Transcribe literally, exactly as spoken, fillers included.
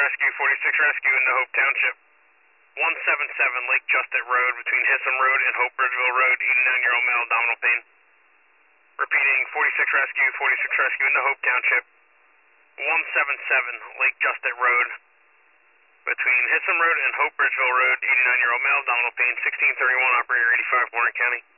Rescue, forty-six Rescue into Hope Township. one seventy-seven Lake Justit Road between Hissam Road and Hope Bridgeville Road, eighty-nine-year-old male, abdominal pain. Repeating, forty-six Rescue, forty-six Rescue into Hope Township. one seventy-seven Lake Justit Road between Hissam Road and Hope Bridgeville Road, eighty-nine-year-old male, abdominal pain, sixteen thirty-one, operator eighty-five, Warren County.